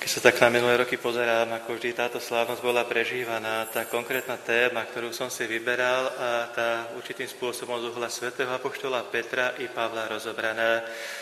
Keď sa tak na minulé roky pozerám, ako vždy táto slávnosť bola prežívaná, tá konkrétna téma, ktorú som si vyberal a tá určitým spôsobom z uhla svätého apoštola Petra i Pavla rozobraná.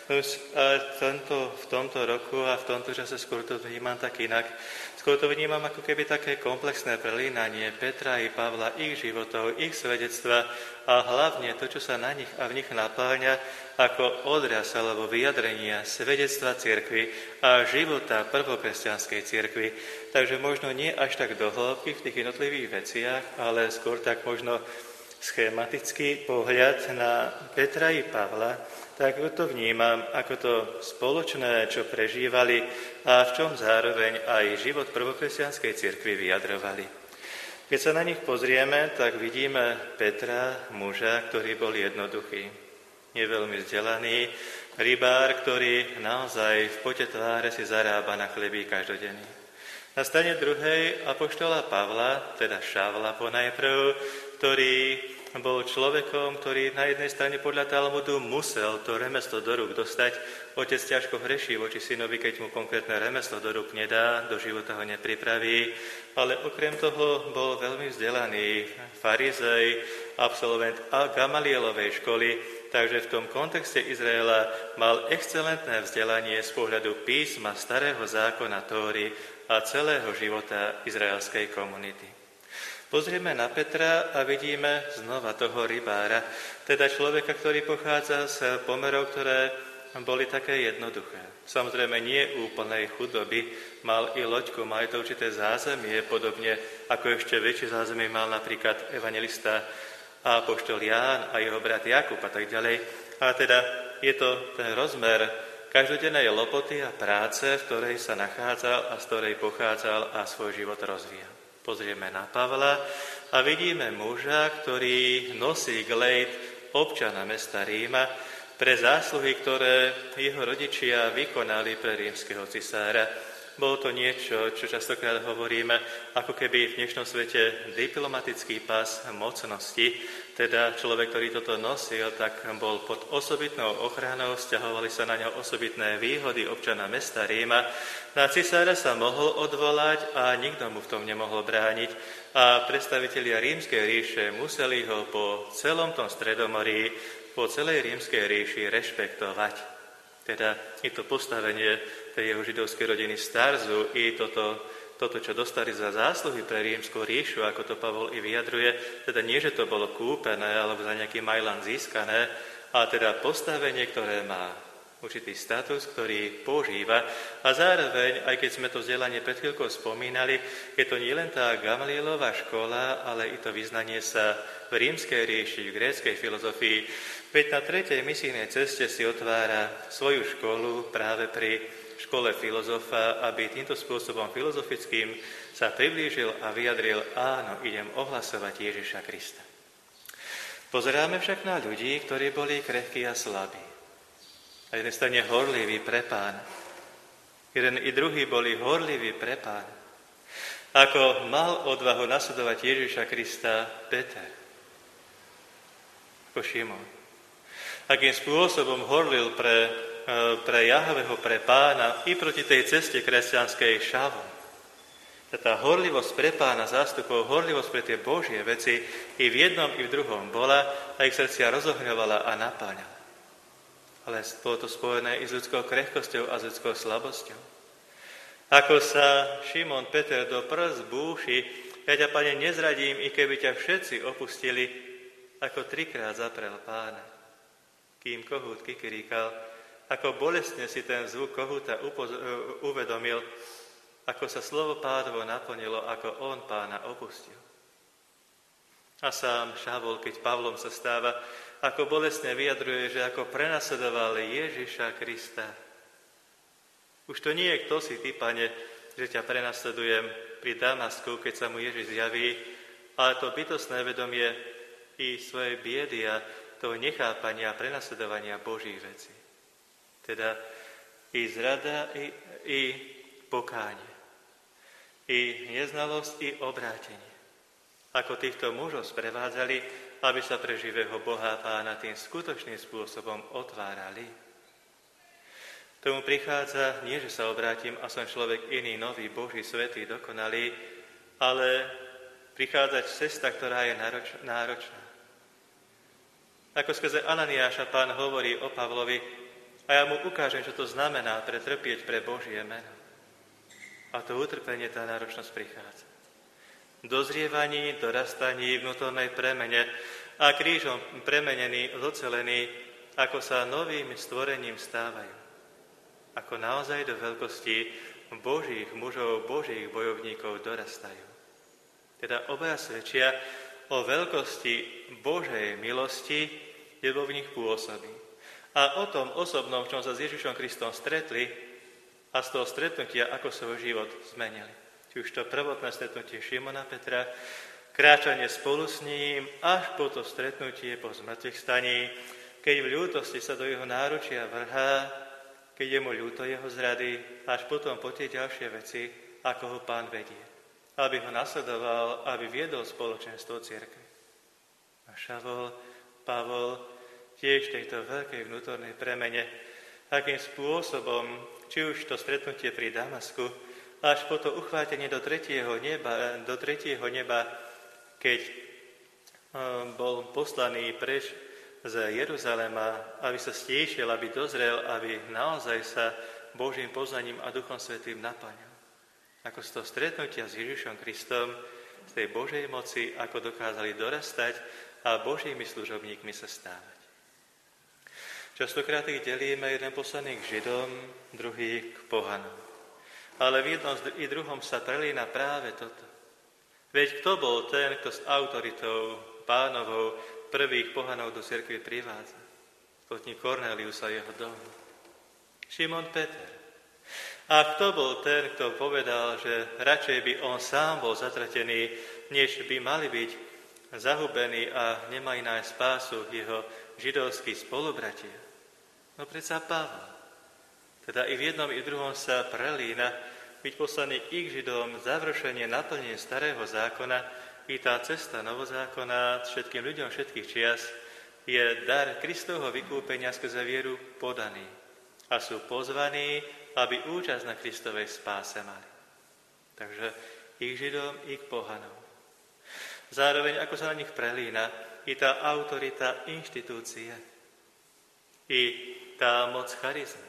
V tomto roku a v tomto čase skôr to vnímam tak inak. Skôr to vnímam ako keby také komplexné prelínanie Petra i Pavla, ich životov, ich svedectva a hlavne to, čo sa na nich a v nich napáľňa ako odraz alebo vyjadrenia svedectva cirkvi a života prvokresťanskej cirkvi. Takže možno nie až tak do hĺbky v tých jednotlivých veciach, ale skôr tak možno schematický pohľad na Petra i Pavla, tak to vnímam ako to spoločné, čo prežívali a v čom zároveň aj život prvokresťanskej cirkvi vyjadrovali. Keď sa na nich pozrieme, tak vidíme Petra, muža, ktorý bol jednoduchý, neveľmi vzdelaný, rybár, ktorý naozaj v pote tváre si zarába na chlebík každodenný. Na strane druhej apoštola Pavla, teda Šavla ponajprv, ktorý bol človekom, ktorý na jednej strane podľa Talmudu musel to remeslo do rúk dostať. Otec ťažko hreší voči synovi, keď mu konkrétne remeslo do rúk nedá, do života ho nepripraví, ale okrem toho bol veľmi vzdelaný farizej, absolvent Gamalielovej školy, takže v tom kontexte Izraela mal excelentné vzdelanie z pohľadu písma, starého zákona Tóry a celého života izraelskej komunity. Pozrieme na Petra a vidíme znova toho rybára, teda človeka, ktorý pochádza z pomerov, ktoré boli také jednoduché. Samozrejme nie úplnej chudoby, mal i loďku, mal to určité zázemie, podobne ako ešte väčšie zázemie mal napríklad evanjelista a apoštol Ján a jeho brat Jakub a tak ďalej. A teda je to ten rozmer každodennej lopoty a práce, v ktorej sa nachádzal a z ktorej pochádzal a svoj život rozvíjal. Pozrieme na Pavla a vidíme muža, ktorý nosí glejt občana mesta Ríma pre zásluhy, ktoré jeho rodičia vykonali pre rímskeho cisára. Bolo to niečo, čo častokrát hovoríme, ako keby v dnešnom svete diplomatický pás mocnosti, teda človek, ktorý toto nosil, tak bol pod osobitnou ochranou, sťahovali sa na ňo osobitné výhody občana mesta Ríma. Na cisára sa mohol odvolať a nikto mu v tom nemohol brániť a predstavitelia rímskej ríše museli ho po celom tom Stredomorí, po celej rímskej ríši rešpektovať. Teda i to postavenie tej jeho židovskej rodiny z Tarzu, i toto, čo dostali za zásluhy pre rímsku ríšu, ako to Pavol i vyjadruje, teda nie, že to bolo kúpené alebo za nejaký majlan získané, ale teda postavenie, ktoré má určitý status, ktorý používa. A zároveň, aj keď sme to vzdelanie pred chvíľkou spomínali, je to nielen tá Gamalielová škola, ale i to vyznanie sa v rímskej ríši, v gréckej filozofii. Veď na 3. misijnej ceste si otvára svoju školu práve pri škole filozofa, aby týmto spôsobom filozofickým sa priblížil a vyjadril, áno, idem ohlasovať Ježiša Krista. Pozeráme však na ľudí, ktorí boli krehkí a slabí. Na jednej strane horliví pre Pána. Jeden i druhý boli horliví pre Pána. Ako mal odvahu nasledovať Ježiša Krista Peter, ako Šimon. Akým spôsobom horlil pre Jahveho, pre Pána i proti tej ceste kresťanskej Šavol. Tá horlivosť pre Pána zástupov, horlivosť pre tie Božie veci i v jednom, i v druhom bola a ich srdcia rozohňovala a napáňala. Ale bolo to spojené i s ľudskou krehkosťou a s ľudskou slabosťou. Ako sa Šimon Peter do prs búši, ja ťa, Pane, nezradím, i keby ťa všetci opustili, ako 3-krát zaprel Pána. Kým kohút kikiríkal, ako bolestne si ten zvuk kohúta uvedomil, ako sa slovo Pánovo naplnilo, ako on Pána opustil. A sám Šavol, keď Pavlom sa stáva, ako bolestne vyjadruje, že ako prenasledoval Ježiša Krista. Už to nie je kto si ty, Pane, že ťa prenasledujem pri Damasku, keď sa mu Ježiš zjaví, ale to bytostné vedomie i svojej biedy a toho nechápania a prenasledovania Božích vecí. Teda i zrada, i pokánie, i neznalosť, i obrátenie. Ako týchto mužov sprevádzali, aby sa pre živého Boha Pána tým skutočným spôsobom otvárali. Tomu prichádza nie, že sa obrátim a som človek iný, nový, Boží, svätý, dokonalý, ale prichádza cesta, ktorá je náročná. Ako skrze Ananiáša Pán hovorí o Pavlovi, a ja mu ukážem, čo to znamená pretrpieť pre Božie meno. A to utrpenie, tá náročnosť prichádza. Dozrievaní, dorastaní, vnútornej premene a krížom premenení, zocelení, ako sa novým stvorením stávajú. Ako naozaj do veľkosti Božích mužov, Božích bojovníkov dorastajú. Teda obaja svedčia o veľkosti Božej milosti, kde vo v nich pôsobí. A o tom osobnom, v čom sa s Ježišom Kristom stretli, a z toho stretnutia, ako svoj život zmenili. Či už to prvotné stretnutie Šimona Petra, kráčanie spolu s ním, až po to stretnutie po zmrtvých staní, keď v ľútosti sa do jeho náručia vrhá, keď je mu ľúto jeho zrady, až potom po tie ďalšie veci, ako ho Pán vedie. Aby ho nasledoval, aby viedol spoločenstvo cirkvi. A Šavol, Pavol, tiež tejto veľkej vnútornej premene, akým spôsobom, či už to stretnutie pri Damasku, až po to uchvátenie do tretieho neba, keď bol poslaný preč z Jeruzalema, aby sa stíšil, aby dozrel, aby naozaj sa Božím poznaním a Duchom Svätým naplňal. Ako z toho stretnutia s Ježišom Kristom, z tej Božej moci, ako dokázali dorastať a Božími služobníkmi sa stávať. Častokrát ich delíme, jeden poslaný k Židom, druhý k pohanom. Ale v jednom i druhom sa prelína práve toto. Veď kto bol ten, kto s autoritou Pánovou prvých pohanov do cirkvi privádza? Spotník Kornélius a jeho dom. Šimon Peter. A kto bol ten, kto povedal, že radšej by on sám bol zatratený, než by mali byť zahubení a nemajú nájsť spásu jeho židovskí spolubratia? No predsa Pavel. Teda i v jednom, i v druhom sa prelína byť poslaný i k Židom, završenie, naplnenie starého zákona, i tá cesta novozákona všetkým ľuďom všetkých čias je dar Kristovho vykúpenia skrze vieru podaný. A sú pozvaní, aby účasť na Kristovej spáse mali. Takže i k Židom, i k pohanom. Zároveň, ako sa na nich prelína, i tá autorita inštitúcie, i tá moc charizmy.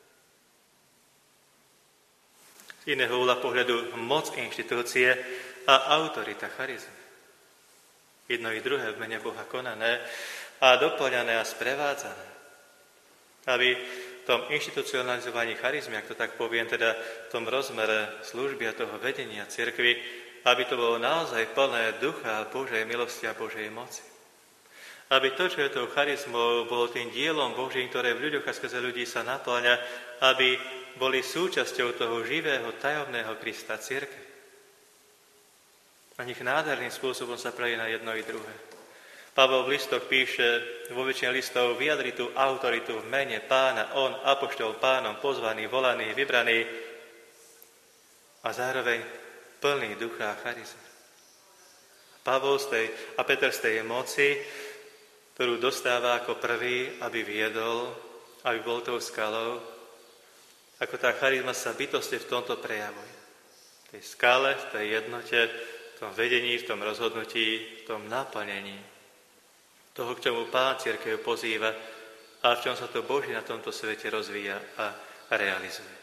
Z iného uhla pohľadu moc inštitúcie a autorita charizmy. Jedno i druhé v mene Boha konané a doplňané a sprevádzané. Aby v tom inštitucionalizovaní charizmy, ak to tak poviem, teda v tom rozmere služby a toho vedenia cirkvi, aby to bolo naozaj plné ducha Božej milosti a Božej moci. Aby to, čo je tou charizmou, bolo tým dielom Božím, ktoré v ľuďoch a skrze ľudí sa naplňa, aby boli súčasťou toho živého, tajomného Krista cirkvi. A nich nádherným spôsobom sa prelína jedno i druhé. Pavol v listoch píše, vo väčšine listov vyjadri tú autoritu v mene Pána, on, apoštol Pánom, pozvaný, volaný, vybraný a zároveň plný ducha a charizmy. Pavol a Peter z tej moci, ktorú dostáva ako prvý, aby viedol, aby bol tou skalou, ako tá charizma sa bytosti v tomto prejavuje. V tej skale, v tej jednote, v tom vedení, v tom rozhodnutí, v tom naplnení toho, k čomu Pán cirkev pozýva a v čom sa to Boží na tomto svete rozvíja a realizuje.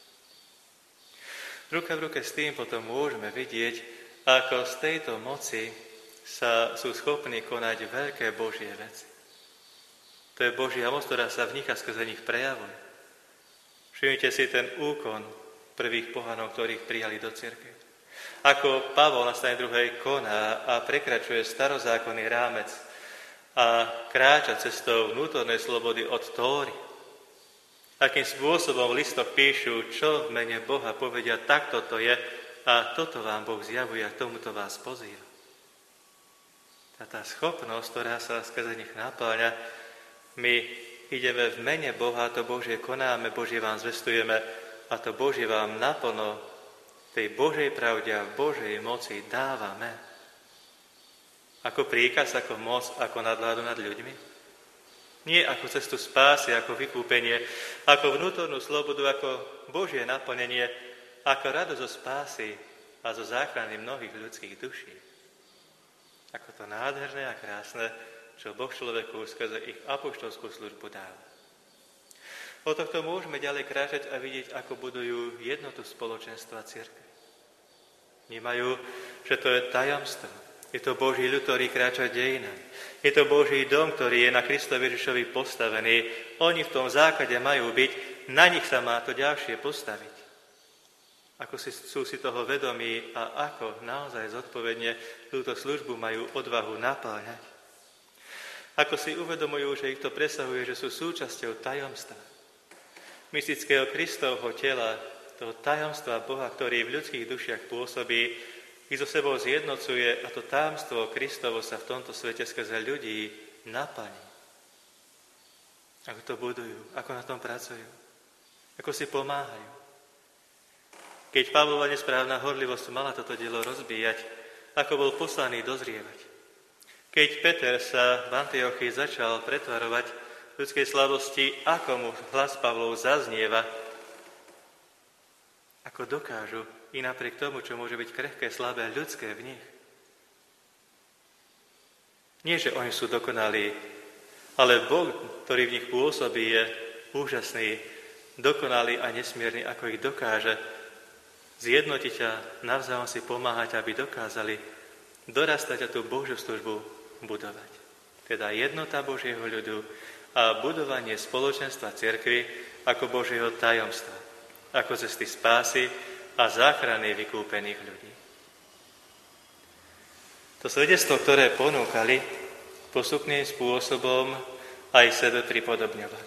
Ruka v ruke s tým potom môžeme vidieť, ako z tejto moci sú schopní konať veľké Božie veci. To je Božia moc, ktorá sa v nich a skrze nich prejavuje. Všimnite si ten úkon prvých pohanov, ktorých prijali do cirkvi. Ako Pavol na strane druhej koná a prekračuje starozákonný rámec a kráča cestou vnútornej slobody od Tóry. Akým spôsobom v listoch píšu, čo v mene Boha povedia, takto to je a toto vám Boh zjavuje a k tomuto vás pozýva. A tá schopnosť, ktorá sa skrze nich napáľa, my ideme v mene Boha, to Božie konáme, Božie vám zvestujeme a to Božie vám naplno tej Božej pravde a Božej moci dávame. Ako príkaz, ako moc, ako nadvládu nad ľuďmi. Nie ako cestu spásy, ako vykúpenie, ako vnútornú slobodu, ako Božie naplnenie, ako radosť zo spásy a zo záchrany mnohých ľudských duší. Ako to nádherné a krásne, čo Boh človeku skrze ich apoštolskú službu dal. Od tohto môžeme ďalej kráčať a vidieť, ako budujú jednotu spoločenstva cirkvi. Vnímajú, že to je tajomstvo. Je to Boží ľud, ktorý kráča dejinami. Je to Boží dom, ktorý je na Kristovi Ježišovi postavený. Oni v tom základe majú byť, na nich sa má to ďalšie postaviť. Ako sú si toho vedomí a ako naozaj zodpovedne túto službu majú odvahu napáľať. Ako si uvedomujú, že ich to presahuje, že sú súčasťou tajomstva. Mystického Kristovho tela, toho tajomstva Boha, ktorý v ľudských dušiach pôsobí, ich so sebou zjednocuje a to tajomstvo Kristovo sa v tomto svete skrze ľudí naplní. Ako to budujú, ako na tom pracujú, ako si pomáhajú. Keď Pavlova nesprávna horlivosť mala toto dielo rozbíjať, ako bol poslaný dozrievať. Keď Peter sa v Antiochii začal pretvarovať ľudskej slabosti, ako mu hlas Pavlov zaznieva, ako dokážu i napriek tomu, čo môže byť krehké, slabé, ľudské v nich. Nie, že oni sú dokonalí, ale Boh, ktorý v nich pôsobí, je úžasný, dokonalý a nesmierny, ako ich dokáže zjednotiť a navzájom si pomáhať, aby dokázali dorastať a tú Božiu službu budovať. Teda jednota Božieho ľudu a budovanie spoločenstva cirkvi ako Božieho tajomstva, ako cesty spásy a záchrany vykúpených ľudí. To svedectvo, ktoré ponúkali, postupným spôsobom aj sebe pripodobňovali.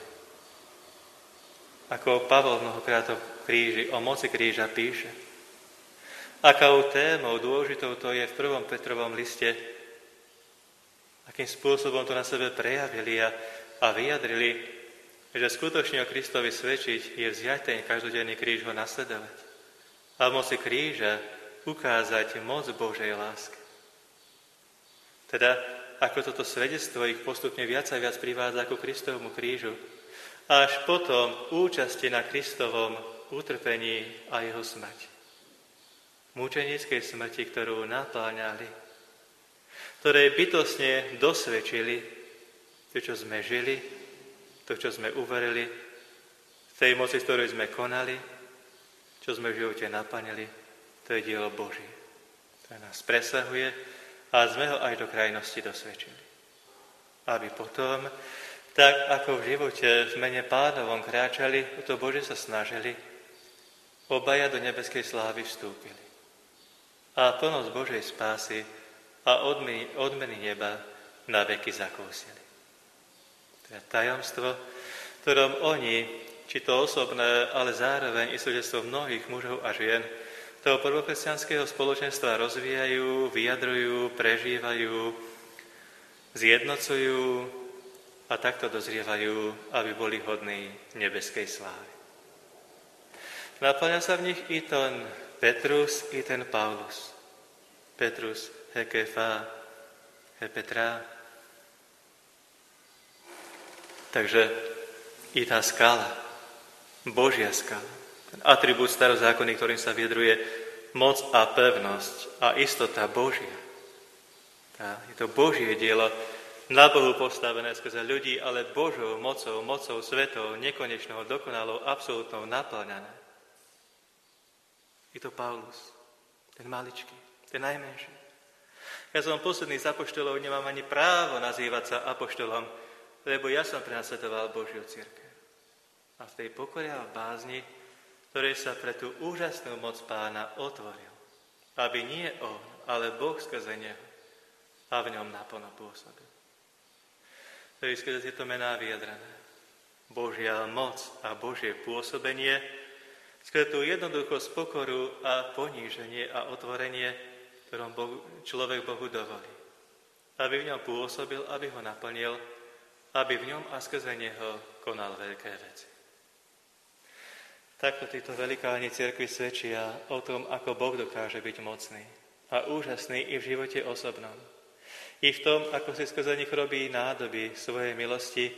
Ako Pavol mnohokrát o kríži, o moci kríža píše. Akou témou dôležitou to je v 1. Petrovom liste, akým spôsobom to na sebe prejavili a vyjadrili, že skutočne o Kristovi svedčiť je vziať ten každodenný kríž, ho nasledovať. A v moci kríža ukázať moc Božej lásky. Teda, ako toto svedectvo ich postupne viac a viac privádza ku Kristovmu krížu, až potom účasti na Kristovom utrpení a jeho smrti. Mučenickej smrti, ktorú napáňali, ktoré bytostne dosvedčili to, čo sme žili, to, čo sme uverili, tej moci, z ktorej sme konali, čo sme v živote naplnili, to je dielo Božie. To nás presahuje a sme ho aj do krajnosti dosvedčili. Aby potom, tak ako v živote v mene Pánovom kráčali, to Bože sa snažili, obaja do nebeskej slávy vstúpili. A plnosť Božej spásy a odmeny neba na veky zakúsili. To je tajomstvo, ktorom oni, či to osobné, ale zároveň i svedectvo mnohých mužov a žien, toho prvokresťanského spoločenstva rozvíjajú, vyjadrujú, prežívajú, zjednocujú a takto dozrievajú, aby boli hodní nebeskej slávy. Naplňa sa v nich i ten Petrus, i ten Paulus. Petrus, he Kefa, he Petra. Takže i tá skala, Božia skala, ten atribút starozákonný, ktorým sa vyjadruje moc a pevnosť a istota Božia. Je to Božie dielo, na Bohu postavené skrze ľudí, ale Božou mocou svetou, nekonečnou, dokonalou, absolútnou, naplňané. Je to Paulus, ten maličký, ten najmenší. Ja som posledný z apoštolov, nemám ani právo nazývať sa apoštolom, lebo ja som prenasledoval Božiu cirkev. A v tej pokore a v bázni, ktorej sa pre tú úžasnú moc Pána otvoril, aby nie on, ale Boh skrze neho a v ňom naplno pôsobil. To je skrze tieto mená vyjadrené. Božia moc a Božie pôsobenie, skrze tú jednoduchosť, pokoru a poníženie a otvorenie, ktorom človek Bohu dovolí. Aby v ňom pôsobil, aby ho naplnil, aby v ňom a skrze neho konal veľké veci. Takto títo velikáni cirkvi svedčia o tom, ako Boh dokáže byť mocný a úžasný i v živote osobnom. I v tom, ako si skrze nich robí nádoby svojej milosti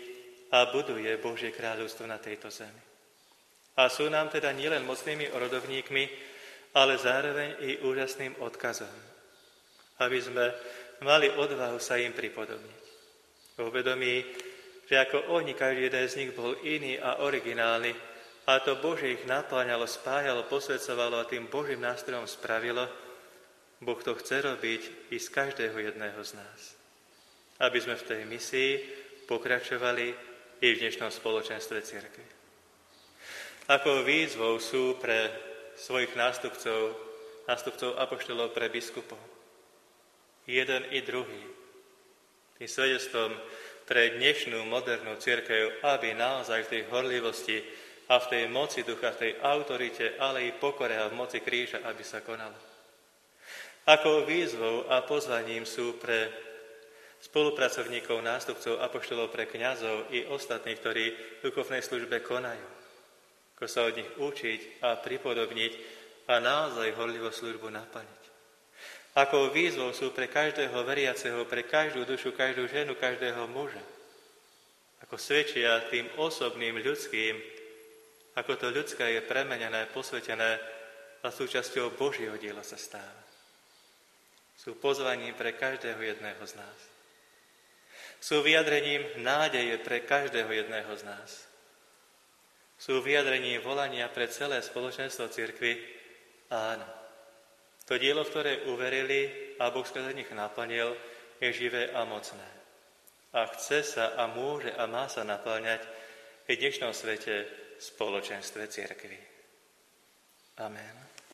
a buduje Božie kráľovstvo na tejto zemi. A sú nám teda nielen mocnými orodovníkmi, ale zároveň i úžasným odkazom, aby sme mali odvahu sa im pripodobniť. Vo vedomí, že ako oni, každý jeden z nich bol iný a originálny, a to Bože ich napáňalo, spájalo, posvedcovalo a tým Božím nástrojom spravilo, Boh to chce robiť i z každého jedného z nás. Aby sme v tej misii pokračovali i v dnešnom spoločenstve cirkvi. Ako výzvou sú pre svojich nástupcov apoštolov, pre biskupov. Jeden i druhý. Tým svedectvom pre dnešnú modernú cirkev, aby naozaj v tej horlivosti a v tej moci ducha, v tej autorite, ale i pokore a v moci kríža, aby sa konalo. Ako výzvou a pozvaním sú pre spolupracovníkov, nástupcov, apoštolov, pre kňazov i ostatných, ktorí v duchovnej službe konajú. Ako sa od nich učiť a pripodobniť a naozaj horlivo službu naplniť. Ako výzvou sú pre každého veriaceho, pre každú dušu, každú ženu, každého muža. Ako svedčia tým osobným ľudským, ako to ľudské je premenené, posvetené a súčasťou Božieho diela sa stáva. Sú pozvaním pre každého jedného z nás. Sú vyjadrením nádeje pre každého jedného z nás. Sú vyjadrením volania pre celé spoločenstvo cirkvi. Áno, to dielo, v ktoré uverili a Boh skrze nich naplnil, je živé a mocné. A chce sa a môže a má sa naplňať v dnešnom svete spoločenstve cirkvi. Amen.